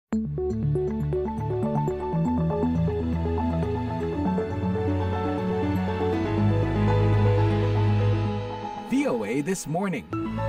VOA This Morning.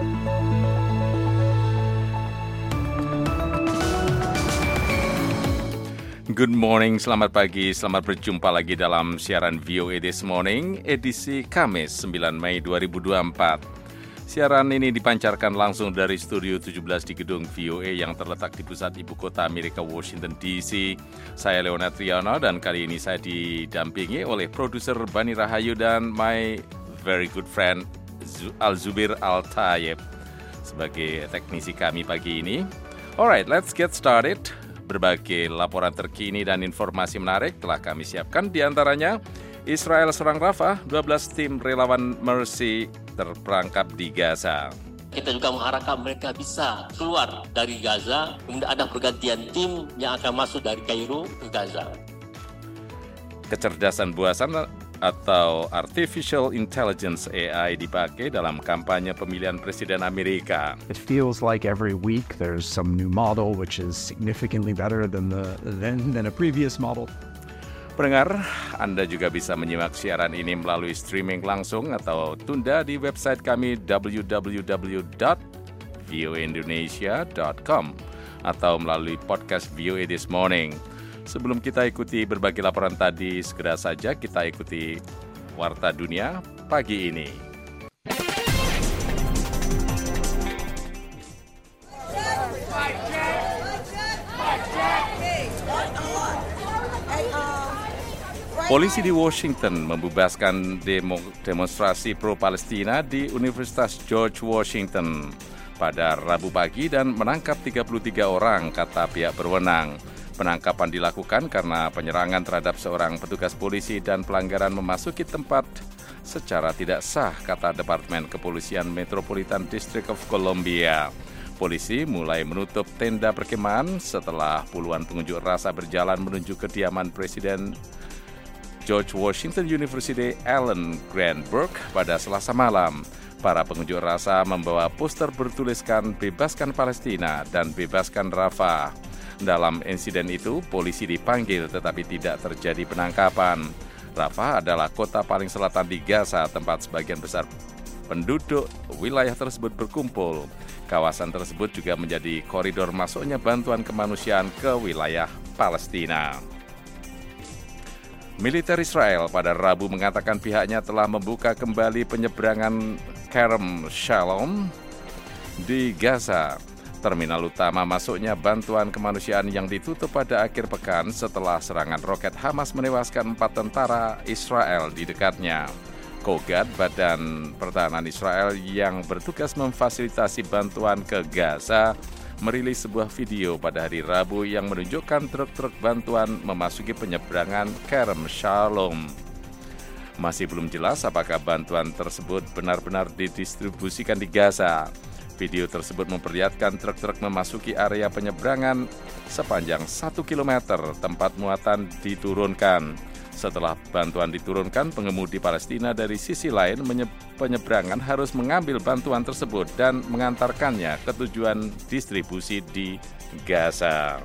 Good morning, selamat pagi, selamat berjumpa lagi dalam siaran VOA This Morning, edisi Kamis 9 Mei 2024. Siaran ini dipancarkan langsung dari Studio 17 di gedung VOA yang terletak di pusat ibu kota Amerika, Washington DC. Saya Leonard Triano dan kali ini saya didampingi oleh produser Bani Rahayu dan my very good friend Al-Zubir Al-Tayeb sebagai teknisi kami pagi ini. Alright, let's get started. Berbagai laporan terkini dan informasi menarik telah kami siapkan, di antaranya Israel serang Rafah, 12 tim relawan Mercy terperangkap di Gaza. Kita juga mengharapkan mereka bisa keluar dari Gaza, kemudian ada pergantian tim yang akan masuk dari Kairo ke Gaza. Kecerdasan buasan atau Artificial Intelligence AI dipakai dalam kampanye pemilihan Presiden Amerika. It feels like every week there's some new model which is significantly better than a previous model. Pendengar, Anda juga bisa menyimak siaran ini melalui streaming langsung atau tunda di website kami www.voaindonesia.com atau melalui podcast VOA This Morning. Sebelum kita ikuti berbagai laporan tadi, segera saja kita ikuti Warta Dunia pagi ini. Polisi di Washington membebaskan demonstrasi pro-Palestina di Universitas George Washington pada Rabu pagi dan menangkap 33 orang, kata pihak berwenang. Penangkapan dilakukan karena penyerangan terhadap seorang petugas polisi dan pelanggaran memasuki tempat secara tidak sah, kata Departemen Kepolisian Metropolitan District of Columbia. Polisi mulai menutup tenda perkemahan setelah puluhan pengunjuk rasa berjalan menuju kediaman Presiden George Washington University Allen Grant Burke pada Selasa malam. Para pengunjuk rasa membawa poster bertuliskan "Bebaskan Palestina" dan "Bebaskan Rafah". Dalam insiden itu, polisi dipanggil tetapi tidak terjadi penangkapan. Rafah adalah kota paling selatan di Gaza, tempat sebagian besar penduduk wilayah tersebut berkumpul. Kawasan tersebut juga menjadi koridor masuknya bantuan kemanusiaan ke wilayah Palestina. Militer Israel pada Rabu mengatakan pihaknya telah membuka kembali penyeberangan Kerem Shalom di Gaza, terminal utama masuknya bantuan kemanusiaan yang ditutup pada akhir pekan setelah serangan roket Hamas menewaskan 4 tentara Israel di dekatnya. Kogad, Badan Pertahanan Israel yang bertugas memfasilitasi bantuan ke Gaza, merilis sebuah video pada hari Rabu yang menunjukkan truk-truk bantuan memasuki penyeberangan Kerem Shalom. Masih belum jelas apakah bantuan tersebut benar-benar didistribusikan di Gaza. Video tersebut memperlihatkan truk-truk memasuki area penyeberangan sepanjang 1 km tempat muatan diturunkan. Setelah bantuan diturunkan, pengemudi Palestina dari sisi lain penyeberangan harus mengambil bantuan tersebut dan mengantarkannya ke tujuan distribusi di Gaza.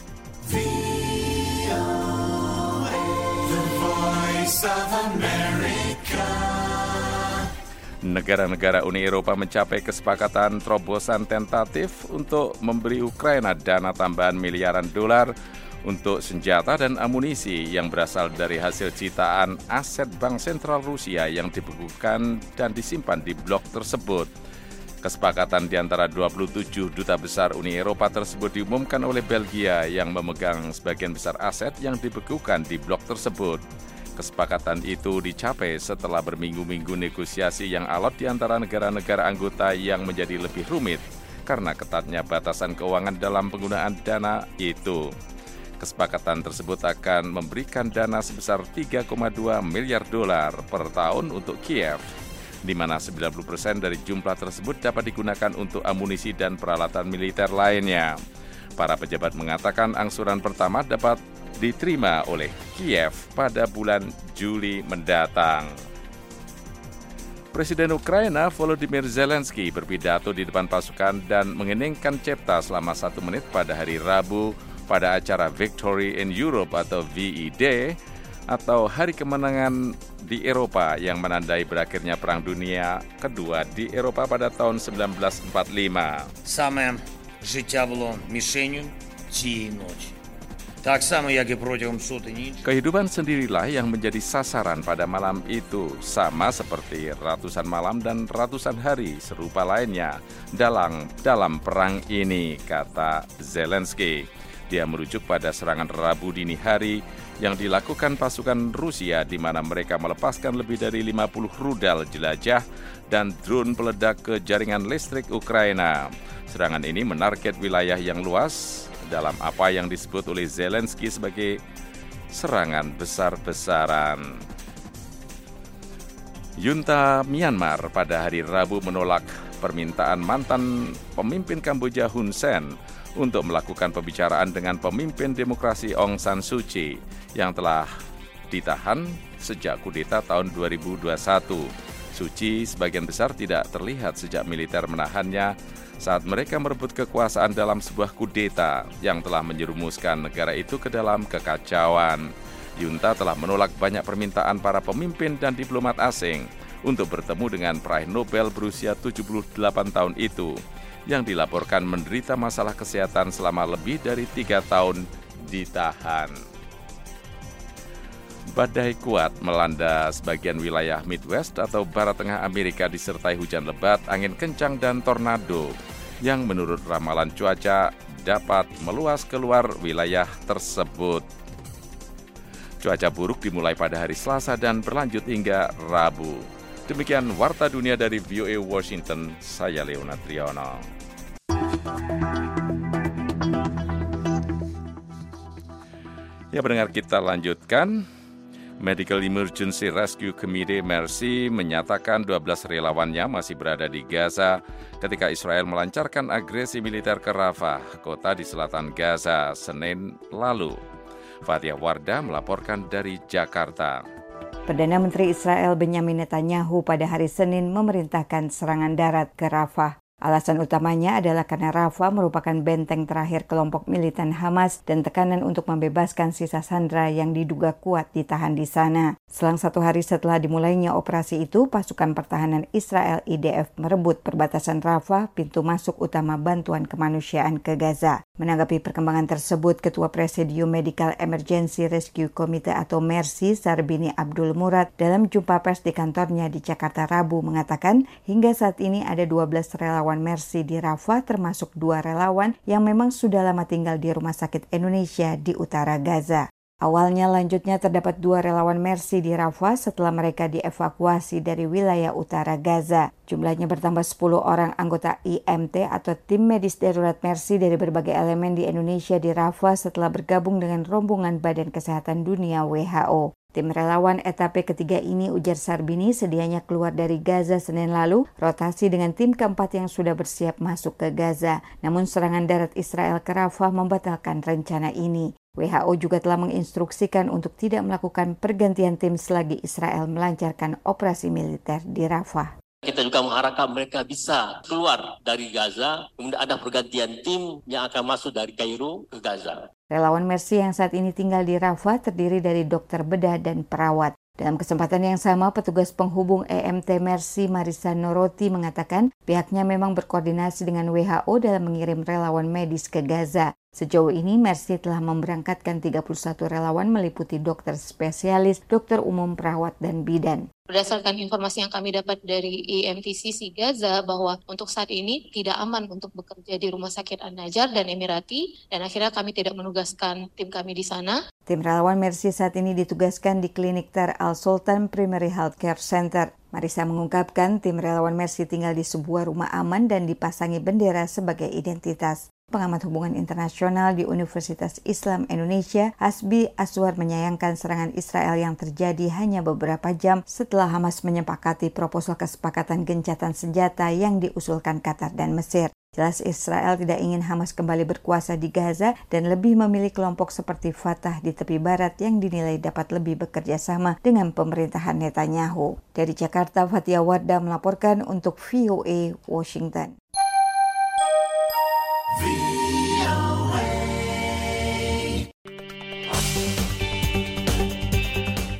Negara-negara Uni Eropa mencapai kesepakatan terobosan tentatif untuk memberi Ukraina dana tambahan miliaran dolar untuk senjata dan amunisi yang berasal dari hasil ciptaan aset Bank Sentral Rusia yang dibekukan dan disimpan di blok tersebut. Kesepakatan di antara 27 duta besar Uni Eropa tersebut diumumkan oleh Belgia yang memegang sebagian besar aset yang dibekukan di blok tersebut. Kesepakatan itu dicapai setelah berminggu-minggu negosiasi yang alot di antara negara-negara anggota yang menjadi lebih rumit karena ketatnya batasan keuangan dalam penggunaan dana itu. Kesepakatan tersebut akan memberikan dana sebesar 3,2 miliar dolar per tahun untuk Kiev, di mana 90% dari jumlah tersebut dapat digunakan untuk amunisi dan peralatan militer lainnya. Para pejabat mengatakan angsuran pertama dapat diterima oleh Kiev pada bulan Juli mendatang. Presiden Ukraina Volodymyr Zelensky berpidato di depan pasukan dan mengeningkan cipta selama 1 menit pada hari Rabu pada acara Victory in Europe atau VE atau Hari Kemenangan di Eropa yang menandai berakhirnya Perang Dunia Kedua di Eropa pada tahun 1945. Саме життя було мішенью цієї ночі. Так само, як і протягом сотень інших. Kehidupan sendirilah yang menjadi sasaran pada malam itu, sama seperti ratusan malam dan ratusan hari serupa lainnya dalam perang ini, kata Zelensky. Dia merujuk pada serangan Rabu dini hari yang dilakukan pasukan Rusia di mana mereka melepaskan lebih dari 50 rudal jelajah dan drone peledak ke jaringan listrik Ukraina. Serangan ini menarget wilayah yang luas dalam apa yang disebut oleh Zelensky sebagai serangan besar-besaran. Junta Myanmar pada hari Rabu menolak permintaan mantan pemimpin Kamboja Hun Sen untuk melakukan pembicaraan dengan pemimpin demokrasi Aung San Suu Kyi yang telah ditahan sejak kudeta tahun 2021. Suu Kyi sebagian besar tidak terlihat sejak militer menahannya saat mereka merebut kekuasaan dalam sebuah kudeta yang telah menjerumuskan negara itu ke dalam kekacauan. Junta telah menolak banyak permintaan para pemimpin dan diplomat asing untuk bertemu dengan peraih Nobel berusia 78 tahun itu, yang dilaporkan menderita masalah kesehatan selama lebih dari 3 tahun ditahan. Badai kuat melanda sebagian wilayah Midwest atau Barat Tengah Amerika disertai hujan lebat, angin kencang, dan tornado yang menurut ramalan cuaca dapat meluas keluar wilayah tersebut. Cuaca buruk dimulai pada hari Selasa dan berlanjut hingga Rabu. Demikian Warta Dunia dari VOA Washington, saya Leona Triyono. Ya pendengar, kita lanjutkan. Medical Emergency Rescue Committee Mercy menyatakan 12 relawannya masih berada di Gaza ketika Israel melancarkan agresi militer ke Rafah, kota di selatan Gaza, Senin lalu. Fathia Wardah melaporkan dari Jakarta. Perdana Menteri Israel Benyamin Netanyahu pada hari Senin memerintahkan serangan darat ke Rafah. Alasan utamanya adalah karena Rafah merupakan benteng terakhir kelompok militan Hamas dan tekanan untuk membebaskan sisa sandera yang diduga kuat ditahan di sana. Selang 1 hari setelah dimulainya operasi itu, pasukan pertahanan Israel IDF merebut perbatasan Rafah, pintu masuk utama bantuan kemanusiaan ke Gaza. Menanggapi perkembangan tersebut, Ketua Presidium Medical Emergency Rescue Committee atau Mercy, Sarbini Abdul Murad, dalam jumpa pers di kantornya di Jakarta Rabu mengatakan, hingga saat ini ada 12 relawan Mercy di Rafah, termasuk 2 relawan yang memang sudah lama tinggal di Rumah Sakit Indonesia di utara Gaza. Awalnya lanjutnya terdapat 2 relawan Mercy di Rafah setelah mereka dievakuasi dari wilayah utara Gaza. Jumlahnya bertambah 10 orang anggota IMT atau Tim Medis Darurat Mercy dari berbagai elemen di Indonesia di Rafah setelah bergabung dengan rombongan Badan Kesehatan Dunia WHO. Tim relawan etape ketiga ini, ujar Sarbini, sedianya keluar dari Gaza Senin lalu, rotasi dengan tim keempat yang sudah bersiap masuk ke Gaza. Namun serangan darat Israel ke Rafah membatalkan rencana ini. WHO juga telah menginstruksikan untuk tidak melakukan pergantian tim selagi Israel melancarkan operasi militer di Rafah. Kita juga mengharapkan mereka bisa keluar dari Gaza, kemudian ada pergantian tim yang akan masuk dari Kairo ke Gaza. Relawan Mercy yang saat ini tinggal di Rafah terdiri dari dokter bedah dan perawat. Dalam kesempatan yang sama, petugas penghubung EMT Mercy Marisa Noroti mengatakan pihaknya memang berkoordinasi dengan WHO dalam mengirim relawan medis ke Gaza. Sejauh ini, Mercy telah memberangkatkan 31 relawan meliputi dokter spesialis, dokter umum, perawat, dan bidan. Berdasarkan informasi yang kami dapat dari EMTCC Gaza bahwa untuk saat ini tidak aman untuk bekerja di Rumah Sakit An-Najjar dan Emirati, dan akhirnya kami tidak menugaskan tim kami di sana. Tim relawan Mercy saat ini ditugaskan di klinik Tar Al-Sultan Primary Healthcare Center. Marisa mengungkapkan tim relawan Mercy tinggal di sebuah rumah aman dan dipasangi bendera sebagai identitas. Pengamat hubungan internasional di Universitas Islam Indonesia, Hasbi Aswar, menyayangkan serangan Israel yang terjadi hanya beberapa jam setelah Hamas menyepakati proposal kesepakatan gencatan senjata yang diusulkan Qatar dan Mesir. Jelas Israel tidak ingin Hamas kembali berkuasa di Gaza dan lebih memilih kelompok seperti Fatah di tepi barat yang dinilai dapat lebih bekerja sama dengan pemerintahan Netanyahu. Dari Jakarta, Fathia Wardah melaporkan untuk VOA Washington.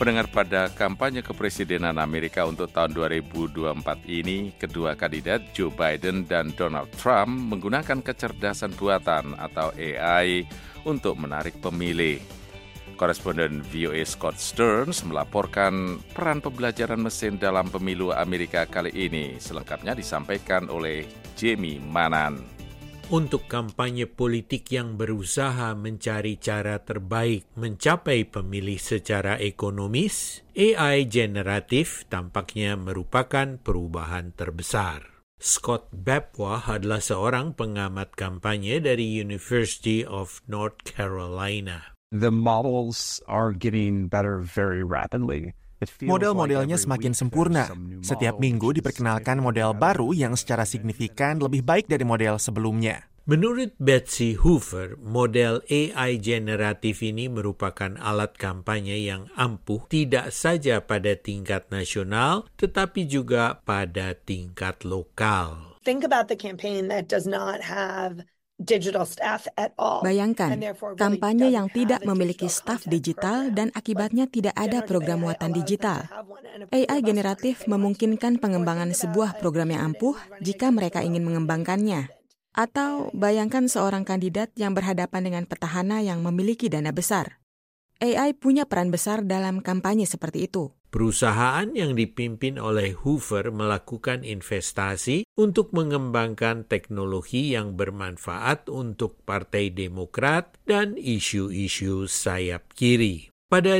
Pendengar, pada kampanye kepresidenan Amerika untuk tahun 2024 ini, kedua kandidat Joe Biden dan Donald Trump menggunakan kecerdasan buatan atau AI untuk menarik pemilih. Koresponden VOA Scott Stearns melaporkan peran pembelajaran mesin dalam pemilu Amerika kali ini. Selengkapnya disampaikan oleh Jamie Manan. Untuk kampanye politik yang berusaha mencari cara terbaik mencapai pemilih secara ekonomis, AI generatif tampaknya merupakan perubahan terbesar. Scott Bepwa adalah seorang pengamat kampanye dari University of North Carolina. The models are getting better very rapidly. Model-modelnya semakin sempurna. Setiap minggu diperkenalkan model baru yang secara signifikan lebih baik dari model sebelumnya. Menurut Betsy Hoover, model AI generatif ini merupakan alat kampanye yang ampuh tidak saja pada tingkat nasional, tetapi juga pada tingkat lokal. Think about the campaign that does not have digital staff at all. Bayangkan, kampanye yang tidak memiliki staf digital dan akibatnya tidak ada program muatan digital. AI generatif memungkinkan pengembangan sebuah program yang ampuh jika mereka ingin mengembangkannya. Atau bayangkan seorang kandidat yang berhadapan dengan petahana yang memiliki dana besar. AI punya peran besar dalam kampanye seperti itu. Perusahaan yang dipimpin oleh Hoover melakukan investasi untuk mengembangkan teknologi yang bermanfaat untuk Partai Demokrat dan isu-isu sayap kiri. Pada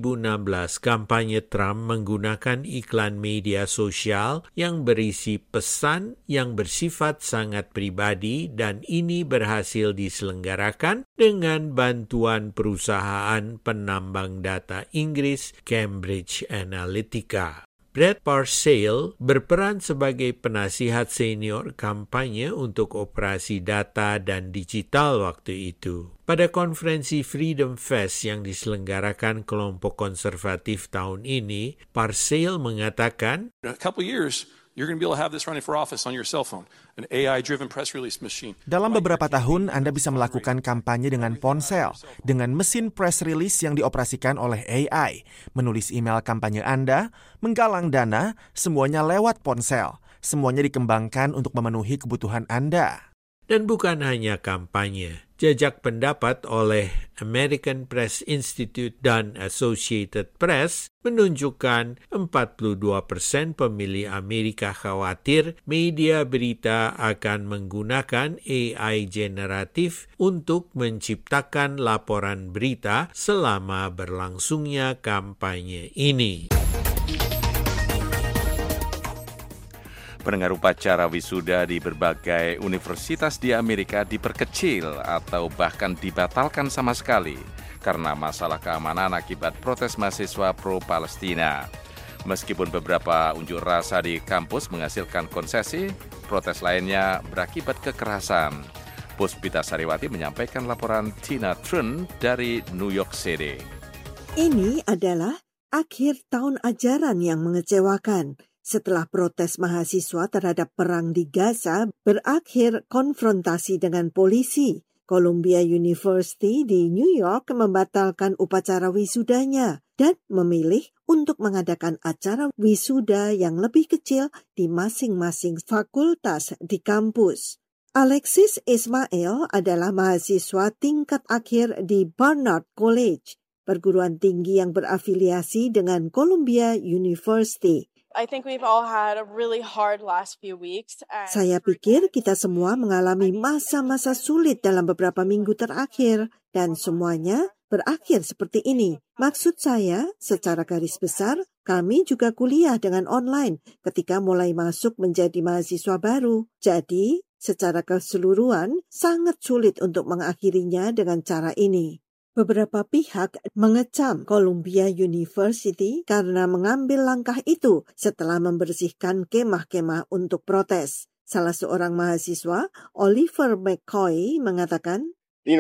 2016, kampanye Trump menggunakan iklan media sosial yang berisi pesan yang bersifat sangat pribadi dan ini berhasil diselenggarakan dengan bantuan perusahaan penambang data Inggris Cambridge Analytica. Brad Parscale berperan sebagai penasihat senior kampanye untuk operasi data dan digital waktu itu. Pada konferensi Freedom Fest yang diselenggarakan kelompok konservatif tahun ini, Parscale mengatakan, "In a couple years, you're going to be able to have this running for office on your cell phone, an AI-driven press release machine." Dalam beberapa tahun, Anda bisa melakukan kampanye dengan ponsel, dengan mesin press release yang dioperasikan oleh AI, menulis email kampanye Anda, menggalang dana, semuanya lewat ponsel. Semuanya dikembangkan untuk memenuhi kebutuhan Anda. Dan bukan hanya kampanye. Jajak pendapat oleh American Press Institute dan Associated Press menunjukkan 42% pemilih Amerika khawatir media berita akan menggunakan AI generatif untuk menciptakan laporan berita selama berlangsungnya kampanye ini. Pendengar, upacara wisuda di berbagai universitas di Amerika diperkecil atau bahkan dibatalkan sama sekali karena masalah keamanan akibat protes mahasiswa pro-Palestina. Meskipun beberapa unjuk rasa di kampus menghasilkan konsesi, protes lainnya berakibat kekerasan. Puspita Sariwati menyampaikan laporan Tina Trun dari New York City. Ini adalah akhir tahun ajaran yang mengecewakan. Setelah protes mahasiswa terhadap perang di Gaza berakhir konfrontasi dengan polisi, Columbia University di New York membatalkan upacara wisudanya dan memilih untuk mengadakan acara wisuda yang lebih kecil di masing-masing fakultas di kampus. Alexis Ismail adalah mahasiswa tingkat akhir di Barnard College, perguruan tinggi yang berafiliasi dengan Columbia University. Saya pikir kita semua mengalami masa-masa sulit dalam beberapa minggu terakhir dan semuanya berakhir seperti ini. Maksud saya, secara garis besar, kami juga kuliah dengan online ketika mulai masuk menjadi mahasiswa baru. Jadi, secara keseluruhan, sangat sulit untuk mengakhirinya dengan cara ini. Beberapa pihak mengecam Columbia University karena mengambil langkah itu setelah membersihkan kemah-kemah untuk protes. Salah seorang mahasiswa, Oliver McCoy, mengatakan,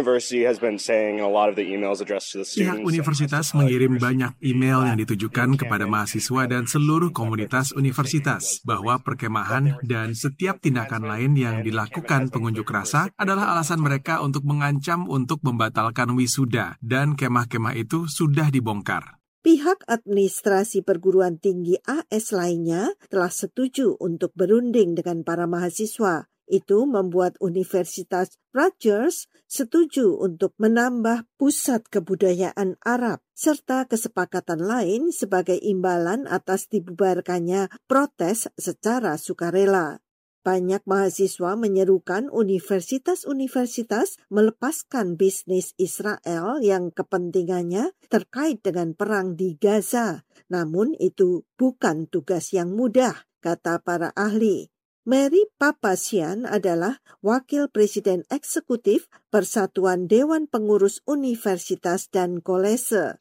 Pihak universitas mengirim banyak email yang ditujukan kepada mahasiswa dan seluruh komunitas universitas bahwa perkemahan dan setiap tindakan lain yang dilakukan pengunjuk rasa adalah alasan mereka untuk mengancam untuk membatalkan wisuda dan kemah-kemah itu sudah dibongkar. Pihak administrasi perguruan tinggi AS lainnya telah setuju untuk berunding dengan para mahasiswa. Itu membuat Universitas Rutgers setuju untuk menambah pusat kebudayaan Arab, serta kesepakatan lain sebagai imbalan atas dibubarkannya protes secara sukarela. Banyak mahasiswa menyerukan universitas-universitas melepaskan bisnis Israel yang kepentingannya terkait dengan perang di Gaza. Namun itu bukan tugas yang mudah, kata para ahli. Mary Papazian adalah Wakil Presiden Eksekutif Persatuan Dewan Pengurus Universitas dan Kolese.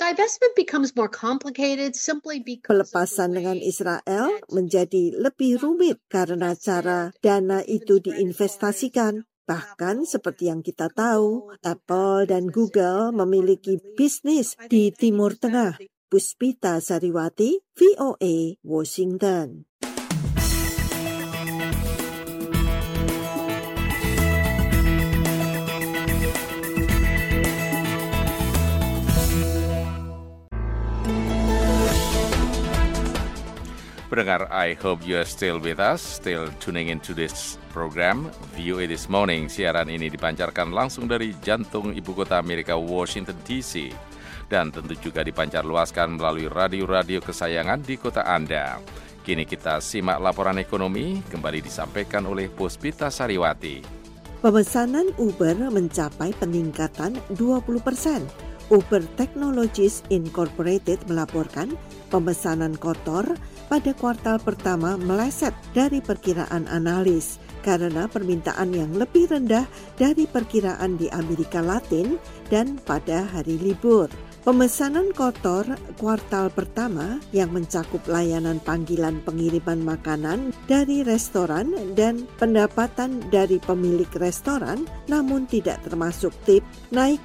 Pelepasan dengan Israel menjadi lebih rumit karena cara dana itu diinvestasikan. Bahkan seperti yang kita tahu, Apple dan Google memiliki bisnis di Timur Tengah. Puspita Sariwati, VOA, Washington. Pendengar, I hope you are still with us, still tuning into this program, VOA This Morning. Siaran ini dipancarkan langsung dari jantung ibu kota Amerika, Washington DC. Dan tentu juga dipancar luaskan melalui radio-radio kesayangan di kota Anda. Kini kita simak laporan ekonomi, kembali disampaikan oleh Puspita Sariwati. Pemesanan Uber mencapai peningkatan 20%. Uber Technologies Incorporated melaporkan pemesanan kotor pada kuartal pertama meleset dari perkiraan analis karena permintaan yang lebih rendah dari perkiraan di Amerika Latin dan pada hari libur. Pemesanan kotor kuartal pertama yang mencakup layanan panggilan pengiriman makanan dari restoran dan pendapatan dari pemilik restoran namun tidak termasuk tip naik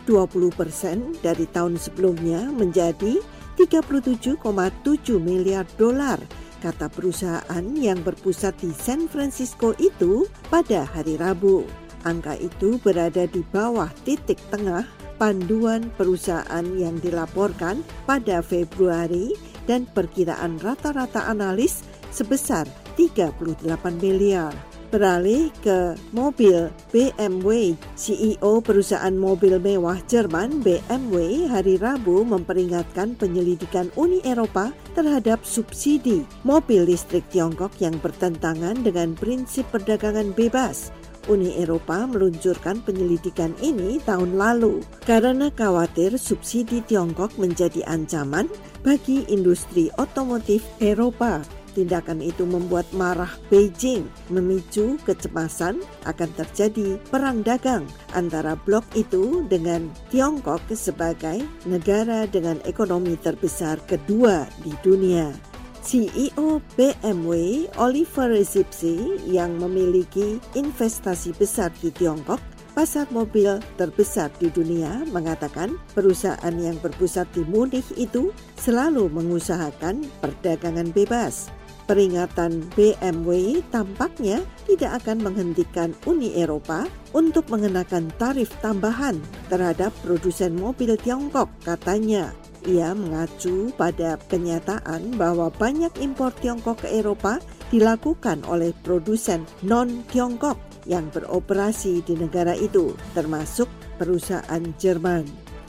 20% dari tahun sebelumnya menjadi 37,7 miliar dolar, kata perusahaan yang berpusat di San Francisco itu pada hari Rabu. Angka itu berada di bawah titik tengah panduan perusahaan yang dilaporkan pada Februari dan perkiraan rata-rata analis sebesar 38 miliar. Beralih ke mobil BMW, CEO perusahaan mobil mewah Jerman BMW hari Rabu memperingatkan penyelidikan Uni Eropa terhadap subsidi mobil listrik Tiongkok yang bertentangan dengan prinsip perdagangan bebas. Uni Eropa meluncurkan penyelidikan ini tahun lalu karena khawatir subsidi Tiongkok menjadi ancaman bagi industri otomotif Eropa. Tindakan itu membuat marah Beijing, memicu kecemasan akan terjadi perang dagang antara blok itu dengan Tiongkok sebagai negara dengan ekonomi terbesar kedua di dunia. CEO BMW Oliver Zipse yang memiliki investasi besar di Tiongkok, pasar mobil terbesar di dunia, mengatakan perusahaan yang berpusat di Munich itu selalu mengusahakan perdagangan bebas. Peringatan BMW tampaknya tidak akan menghentikan Uni Eropa untuk mengenakan tarif tambahan terhadap produsen mobil Tiongkok, katanya. Ia mengacu pada kenyataan bahwa banyak impor Tiongkok ke Eropa dilakukan oleh produsen non-Tiongkok yang beroperasi di negara itu, termasuk perusahaan Jerman.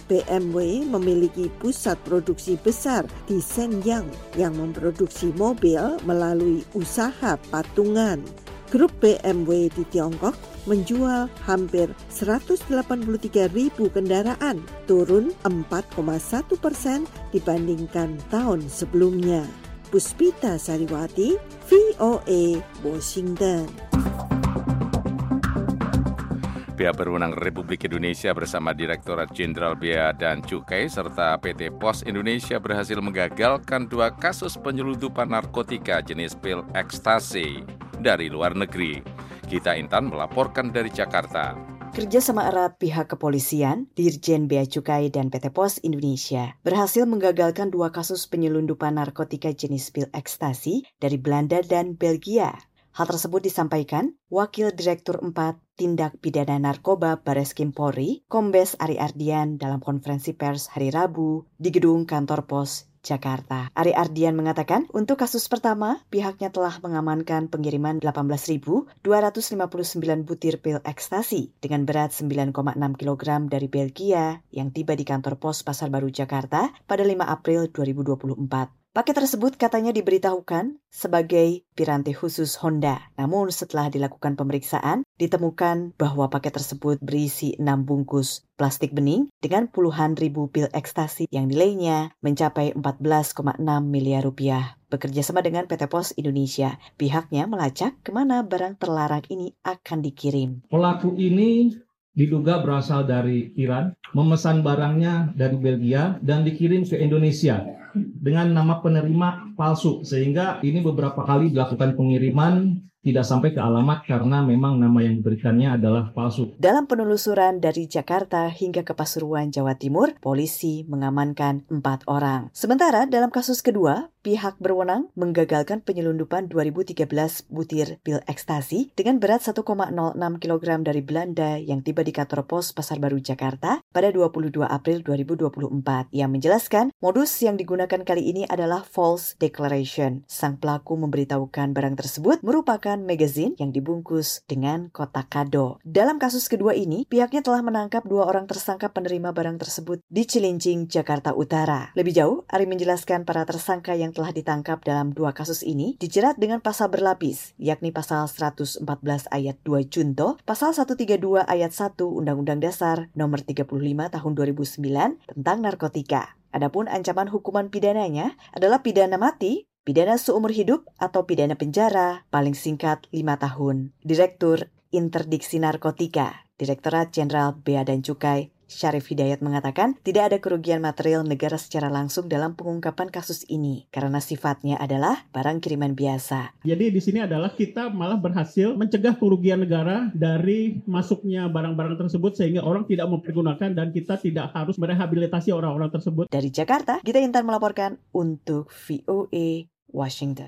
BMW memiliki pusat produksi besar di Shenyang yang memproduksi mobil melalui usaha patungan. Grup BMW di Tiongkok menjual hampir 183.000 kendaraan, turun 4,1% dibandingkan tahun sebelumnya. Puspita Sariwati, VOA, Washington. Pihak berwenang Republik Indonesia bersama Direktorat Jenderal Bea dan Cukai serta PT Pos Indonesia berhasil menggagalkan 2 kasus penyelundupan narkotika jenis pil ekstasi dari luar negeri. Gita Intan melaporkan dari Jakarta. Kerjasama erat pihak kepolisian, Dirjen Bea Cukai dan PT Pos Indonesia berhasil menggagalkan 2 kasus penyelundupan narkotika jenis pil ekstasi dari Belanda dan Belgia. Hal tersebut disampaikan Wakil Direktur 4 Tindak Pidana Narkoba Bareskrim Polri, Kombes Ari Ardian dalam konferensi pers hari Rabu di gedung kantor pos Jakarta. Ari Ardian mengatakan untuk kasus pertama, pihaknya telah mengamankan pengiriman 18.259 butir pil ekstasi dengan berat 9,6 kg dari Belgia yang tiba di kantor pos Pasar Baru Jakarta pada 5 April 2024. Paket tersebut katanya diberitahukan sebagai piranti khusus Honda. Namun setelah dilakukan pemeriksaan, ditemukan bahwa paket tersebut berisi 6 bungkus plastik bening dengan puluhan ribu pil ekstasi yang nilainya mencapai 14,6 miliar rupiah. Bekerja sama dengan PT Pos Indonesia, pihaknya melacak kemana barang terlarang ini akan dikirim. Pelaku ini diduga berasal dari Iran, memesan barangnya dari Belgia dan dikirim ke Indonesia dengan nama penerima palsu, sehingga ini beberapa kali dilakukan pengiriman tidak sampai ke alamat karena memang nama yang diberikannya adalah palsu. Dalam penelusuran dari Jakarta hingga ke Pasuruan, Jawa Timur, polisi mengamankan 4 orang. Sementara dalam kasus kedua, pihak berwenang menggagalkan penyelundupan 2013 butir pil ekstasi dengan berat 1,06 kg dari Belanda yang tiba di kantor pos Pasar Baru Jakarta pada 22 April 2024. Yang menjelaskan modus yang digunakan kali ini adalah false declaration. Sang pelaku memberitahukan barang tersebut merupakan magazine yang dibungkus dengan kotak kado. Dalam kasus kedua ini, pihaknya telah menangkap 2 orang tersangka penerima barang tersebut di Cilincing, Jakarta Utara. Lebih jauh, Ari menjelaskan para tersangka yang telah ditangkap dalam 2 kasus ini dijerat dengan pasal berlapis, yakni pasal 114 ayat 2 Junto, pasal 132 ayat 1 Undang-Undang Dasar Nomor 35 Tahun 2009 tentang narkotika. Adapun ancaman hukuman pidananya adalah pidana mati, pidana seumur hidup, atau pidana penjara paling singkat 5 tahun. Direktur Interdiksi Narkotika, Direktorat Jenderal Bea dan Cukai, Syarif Hidayat mengatakan tidak ada kerugian material negara secara langsung dalam pengungkapan kasus ini karena sifatnya adalah barang kiriman biasa. Jadi di sini adalah kita malah berhasil mencegah kerugian negara dari masuknya barang-barang tersebut sehingga orang tidak mempergunakan dan kita tidak harus merehabilitasi orang-orang tersebut. Dari Jakarta, Gita Intan melaporkan untuk VOA Washington.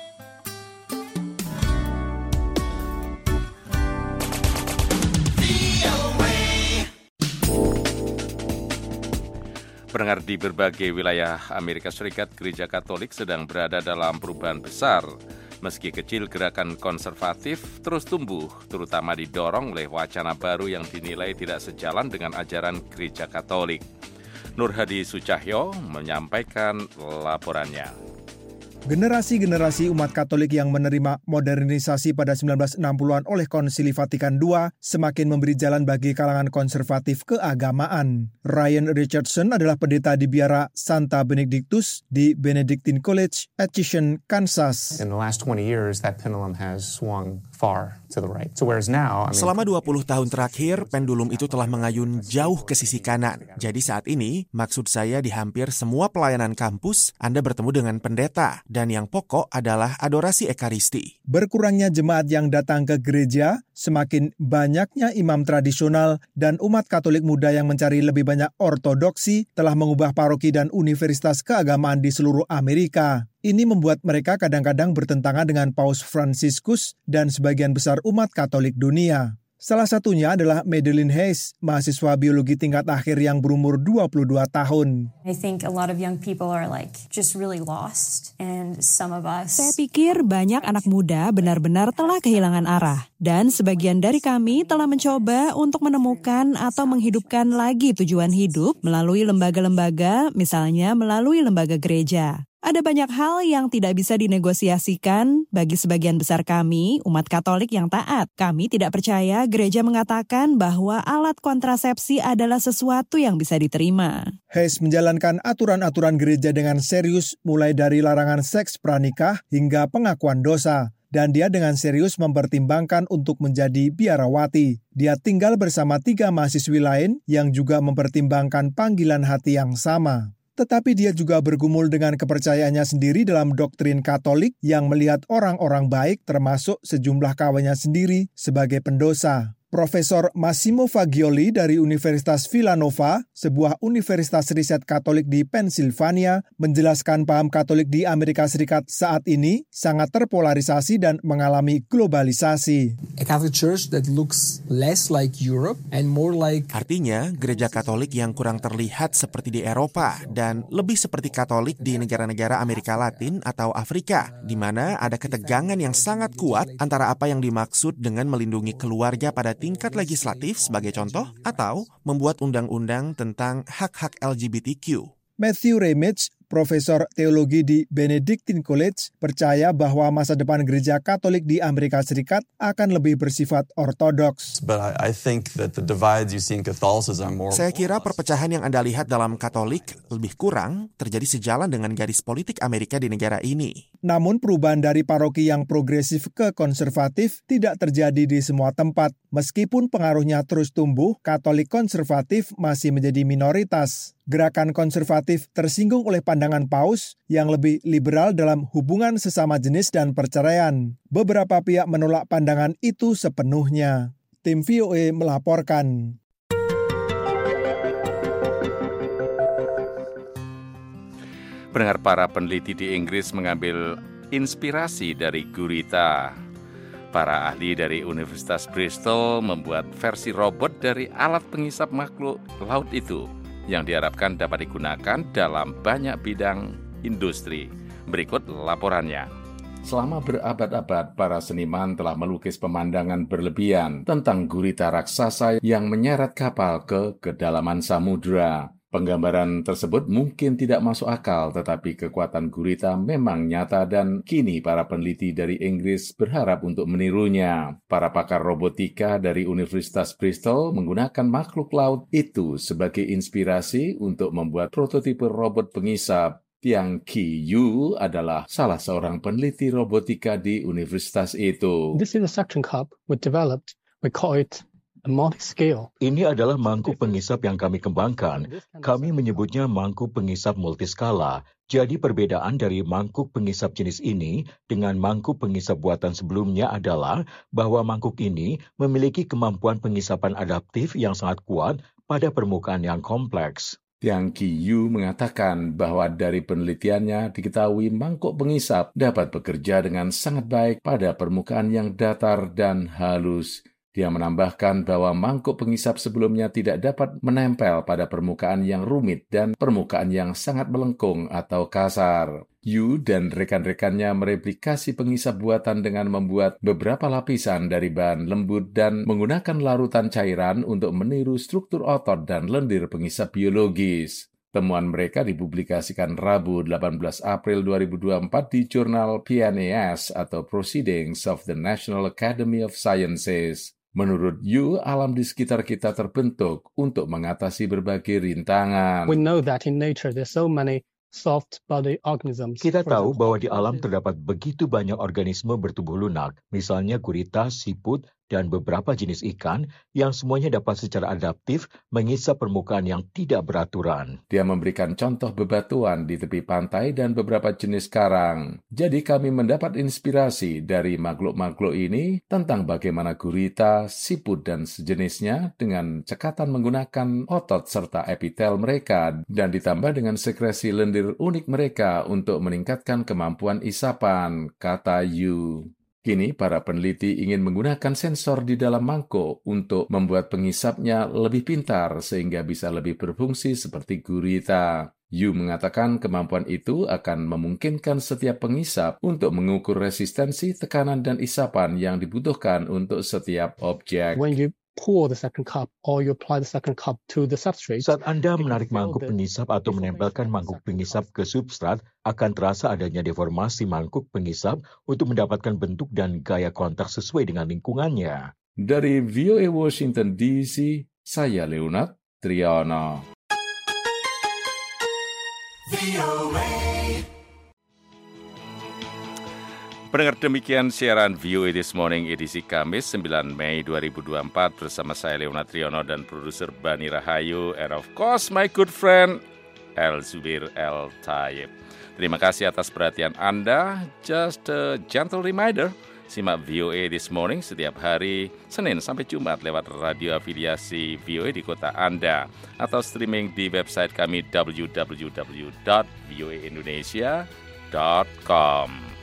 Pendengar, di berbagai wilayah Amerika Serikat, gereja Katolik sedang berada dalam perubahan besar. Meski kecil, gerakan konservatif terus tumbuh, terutama didorong oleh wacana baru yang dinilai tidak sejalan dengan ajaran gereja Katolik. Nur Hadi Sucahyo menyampaikan laporannya. Generasi-generasi umat Katolik yang menerima modernisasi pada 1960-an oleh Konsili Vatikan II semakin memberi jalan bagi kalangan konservatif keagamaan. Ryan Richardson adalah pendeta di biara Santa Benedictus di Benedictine College, Atchison, Kansas. In the last 20 years, that pendulum has swung far to the right. So whereas now, selama 20 tahun terakhir, pendulum itu telah mengayun jauh ke sisi kanan. Jadi saat ini, maksud saya di hampir semua pelayanan kampus, Anda bertemu dengan pendeta. Dan yang pokok adalah adorasi ekaristi. Berkurangnya jemaat yang datang ke gereja, semakin banyaknya imam tradisional dan umat Katolik muda yang mencari lebih banyak ortodoksi telah mengubah paroki dan universitas keagamaan di seluruh Amerika. Ini membuat mereka kadang-kadang bertentangan dengan Paus Fransiskus dan sebagian besar umat Katolik dunia. Salah satunya adalah Madeline Hayes, mahasiswa biologi tingkat akhir yang berumur 22 tahun. I think a lot of young people are just really lost, and some of us. Saya pikir banyak anak muda benar-benar telah kehilangan arah, dan sebagian dari kami telah mencoba untuk menemukan atau menghidupkan lagi tujuan hidup melalui lembaga-lembaga, misalnya melalui lembaga gereja. Ada banyak hal yang tidak bisa dinegosiasikan bagi sebagian besar kami, umat Katolik yang taat. Kami tidak percaya gereja mengatakan bahwa alat kontrasepsi adalah sesuatu yang bisa diterima. Hayes menjalankan aturan-aturan gereja dengan serius, mulai dari larangan seks pranikah hingga pengakuan dosa. Dan dia dengan serius mempertimbangkan untuk menjadi biarawati. Dia tinggal bersama 3 mahasiswi lain yang juga mempertimbangkan panggilan hati yang sama. Tetapi dia juga bergumul dengan kepercayaannya sendiri dalam doktrin Katolik yang melihat orang-orang baik termasuk sejumlah kawannya sendiri sebagai pendosa. Profesor Massimo Fagioli dari Universitas Villanova, sebuah universitas riset Katolik di Pennsylvania, menjelaskan paham Katolik di Amerika Serikat saat ini sangat terpolarisasi dan mengalami globalisasi. A Catholic Church that looks less like Europe and more like... Artinya, gereja Katolik yang kurang terlihat seperti di Eropa dan lebih seperti Katolik di negara-negara Amerika Latin atau Afrika, di mana ada ketegangan yang sangat kuat antara apa yang dimaksud dengan melindungi keluarga pada tingkat legislatif sebagai contoh, atau membuat undang-undang tentang hak-hak LGBTQ. Matthew Ramage, profesor teologi di Benedictine College, percaya bahwa masa depan gereja Katolik di Amerika Serikat akan lebih bersifat ortodoks. Saya kira perpecahan yang Anda lihat dalam Katolik lebih kurang terjadi sejalan dengan garis politik Amerika di negara ini. Namun perubahan dari paroki yang progresif ke konservatif tidak terjadi di semua tempat. Meskipun pengaruhnya terus tumbuh, Katolik konservatif masih menjadi minoritas. Gerakan konservatif tersinggung oleh pandangan Paus yang lebih liberal dalam hubungan sesama jenis dan perceraian. Beberapa pihak menolak pandangan itu sepenuhnya. Tim VOA melaporkan. Pendengar, para peneliti di Inggris mengambil inspirasi dari gurita. Para ahli dari Universitas Bristol membuat versi robot dari alat pengisap makhluk laut itu, yang diharapkan dapat digunakan dalam banyak bidang industri. Berikut laporannya. Selama berabad-abad, para seniman telah melukis pemandangan berlebihan tentang gurita raksasa yang menyeret kapal ke kedalaman samudera. Penggambaran tersebut mungkin tidak masuk akal, tetapi kekuatan gurita memang nyata dan kini para peneliti dari Inggris berharap untuk menirunya. Para pakar robotika dari Universitas Bristol menggunakan makhluk laut itu sebagai inspirasi untuk membuat prototipe robot pengisap. Tiang Ki Yu adalah salah seorang peneliti robotika di universitas itu. This is a suction cup we developed. We call it multi-scale. Ini adalah mangkuk pengisap yang kami kembangkan. Kami menyebutnya mangkuk pengisap multiskala. Jadi perbedaan dari mangkuk pengisap jenis ini dengan mangkuk pengisap buatan sebelumnya adalah bahwa mangkuk ini memiliki kemampuan pengisapan adaptif yang sangat kuat pada permukaan yang kompleks. Tiang Ki Yu mengatakan bahwa dari penelitiannya diketahui mangkuk pengisap dapat bekerja dengan sangat baik pada permukaan yang datar dan halus. Dia menambahkan bahwa mangkuk pengisap sebelumnya tidak dapat menempel pada permukaan yang rumit dan permukaan yang sangat melengkung atau kasar. Yu dan rekan-rekannya mereplikasi pengisap buatan dengan membuat beberapa lapisan dari bahan lembut dan menggunakan larutan cairan untuk meniru struktur otot dan lendir pengisap biologis. Temuan mereka dipublikasikan Rabu 18 April 2024 di jurnal PNAS atau Proceedings of the National Academy of Sciences. Menurut Yu, alam di sekitar kita terbentuk untuk mengatasi berbagai rintangan. We know that in nature there's so many soft body organisms. Kita tahu bahwa di alam terdapat begitu banyak organisme bertubuh lunak, misalnya gurita, siput, dan beberapa jenis ikan yang semuanya dapat secara adaptif mengisap permukaan yang tidak beraturan. Dia memberikan contoh bebatuan di tepi pantai dan beberapa jenis karang. Jadi kami mendapat inspirasi dari makhluk-makhluk ini tentang bagaimana gurita, siput, dan sejenisnya dengan cekatan menggunakan otot serta epitel mereka dan ditambah dengan sekresi lendir unik mereka untuk meningkatkan kemampuan isapan, kata Yu. Kini, para peneliti ingin menggunakan sensor di dalam mangkuk untuk membuat pengisapnya lebih pintar sehingga bisa lebih berfungsi seperti gurita. Yu mengatakan kemampuan itu akan memungkinkan setiap pengisap untuk mengukur resistensi, tekanan, dan isapan yang dibutuhkan untuk setiap objek. When you pour the second cup or you apply the second cup to the substrate. Saat Anda menarik mangkuk pengisap atau menempelkan mangkuk pengisap ke substrat, akan terasa adanya deformasi mangkuk pengisap untuk mendapatkan bentuk dan gaya kontak sesuai dengan lingkungannya. Dari VOA Washington DC, saya Leonard Triono. Pendengar, demikian siaran VOA This Morning edisi Kamis 9 Mei 2024 bersama saya Leonard Triono dan produser Bani Rahayu and of course my good friend El Zubir El Tayyib. Terima kasih atas perhatian Anda. Just a gentle reminder, Simak VOA This Morning setiap hari Senin sampai Jumat lewat radio afiliasi VOA di kota Anda atau streaming di website kami www.voaindonesia.com.